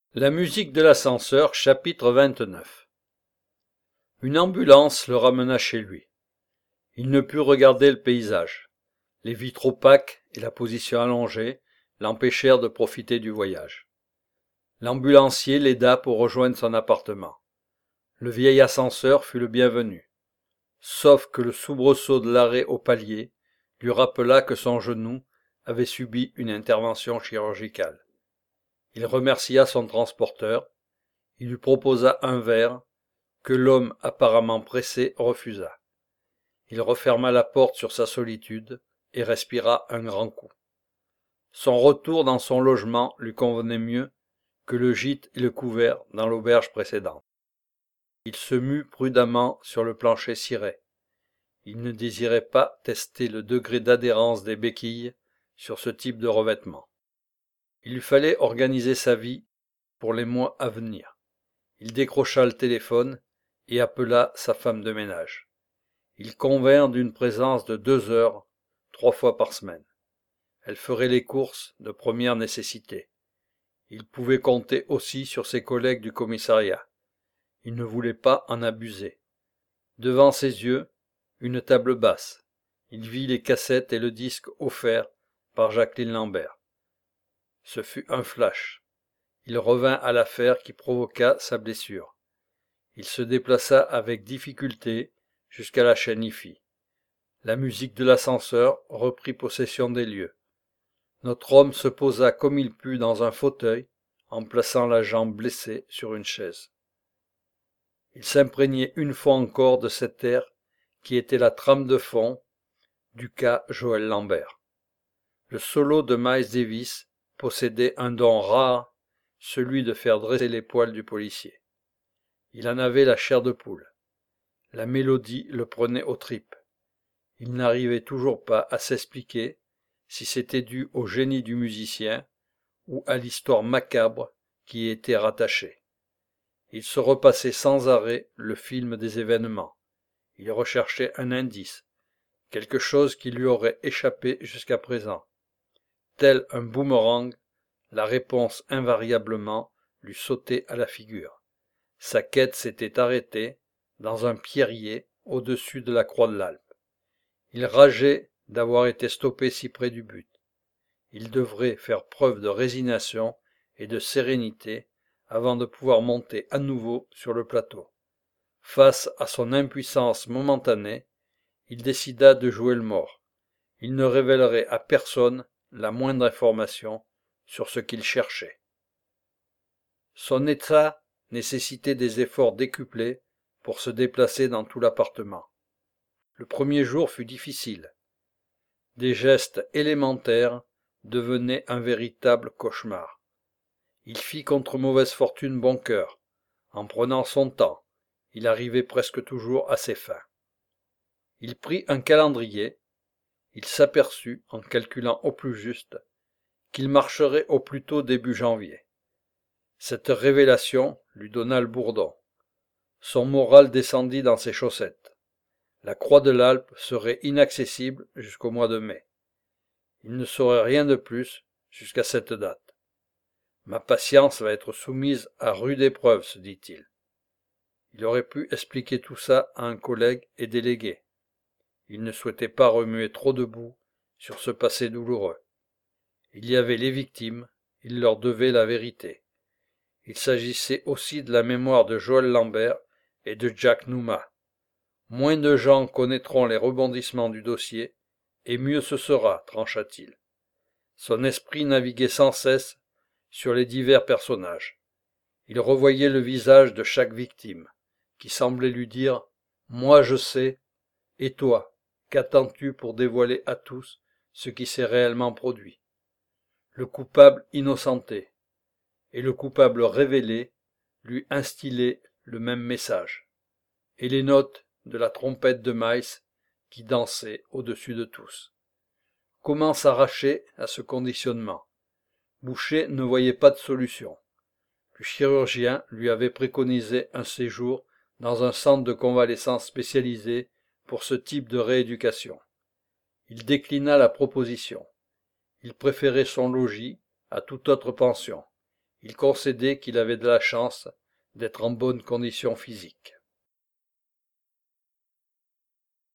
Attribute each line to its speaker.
Speaker 1: La musique de l'ascenseur, chapitre 29. Une ambulance le ramena chez lui. Il ne put regarder le paysage. Les vitres opaques et la position allongée l'empêchèrent de profiter du voyage. L'ambulancier l'aida pour rejoindre son appartement. Le vieil ascenseur fut le bienvenu. Sauf que le soubresaut de l'arrêt au palier lui rappela que son genou avait subi une intervention chirurgicale. Il remercia son transporteur, il lui proposa un verre, que l'homme apparemment pressé refusa. Il referma la porte sur sa solitude et respira un grand coup. Son retour dans son logement lui convenait mieux que le gîte et le couvert dans l'auberge précédente. Il se mut prudemment sur le plancher ciré. Il ne désirait pas tester le degré d'adhérence des béquilles sur ce type de revêtement. Il lui fallait organiser sa vie pour les mois à venir. Il décrocha le téléphone et appela sa femme de ménage. Ils convinrent d'une présence de 2 heures, 3 fois par semaine. Elle ferait les courses de première nécessité. Il pouvait compter aussi sur ses collègues du commissariat. Il ne voulait pas en abuser. Devant ses yeux, une table basse. Il vit les cassettes et le disque offerts par Jacqueline Lambert. Ce fut un flash. Il revint à l'affaire qui provoqua sa blessure. Il se déplaça avec difficulté jusqu'à la chaîne IFI. La musique de l'ascenseur reprit possession des lieux. Notre homme se posa comme il put dans un fauteuil, en plaçant la jambe blessée sur une chaise. Il s'imprégnait une fois encore de cet air qui était la trame de fond du cas Joël Lambert. Le solo de Miles Davis possédait un don rare, celui de faire dresser les poils du policier. Il en avait la chair de poule. La mélodie le prenait aux tripes. Il n'arrivait toujours pas à s'expliquer si c'était dû au génie du musicien ou à l'histoire macabre qui y était rattachée. Il se repassait sans arrêt le film des événements. Il recherchait un indice, quelque chose qui lui aurait échappé jusqu'à présent. Tel un boomerang, la réponse invariablement lui sautait à la figure. Sa quête s'était arrêtée dans un pierrier au-dessus de la croix de l'Alpe. Il rageait d'avoir été stoppé si près du but. Il devrait faire preuve de résignation et de sérénité avant de pouvoir monter à nouveau sur le plateau. Face à son impuissance momentanée, il décida de jouer le mort. Il ne révélerait à personne la moindre information sur ce qu'il cherchait. Son état nécessitait des efforts décuplés pour se déplacer dans tout l'appartement. Le premier jour fut difficile. Des gestes élémentaires devenaient un véritable cauchemar. Il fit contre mauvaise fortune bon cœur. En prenant son temps, il arrivait presque toujours à ses fins. Il prit un calendrier. Il s'aperçut, en calculant au plus juste, qu'il marcherait au plus tôt début janvier. Cette révélation lui donna le bourdon. Son moral descendit dans ses chaussettes. La croix de l'Alpe serait inaccessible jusqu'au mois de mai. Il ne saurait rien de plus jusqu'à cette date. Ma patience va être soumise à rude épreuve, se dit-il. Il aurait pu expliquer tout ça à un collègue et délégué. Il ne souhaitait pas remuer trop de boue sur ce passé douloureux. Il y avait les victimes, il leur devait la vérité. Il s'agissait aussi de la mémoire de Joël Lambert et de Jack Numa. Moins de gens connaîtront les rebondissements du dossier, et mieux ce sera, trancha-t-il. Son esprit naviguait sans cesse sur les divers personnages. Il revoyait le visage de chaque victime, qui semblait lui dire « Moi je sais, et toi, qu'attends-tu pour dévoiler à tous ce qui s'est réellement produit ?» Le coupable innocenté et le coupable révélé lui instillaient le même message, et les notes de la trompette de Miles qui dansait au-dessus de tous. Comment s'arracher à ce conditionnement? Boucher ne voyait pas de solution. Le chirurgien lui avait préconisé un séjour dans un centre de convalescence spécialisé pour ce type de rééducation. Il déclina la proposition. Il préférait son logis à toute autre pension. il concédait qu'il avait de la chance d'être en bonne condition physique.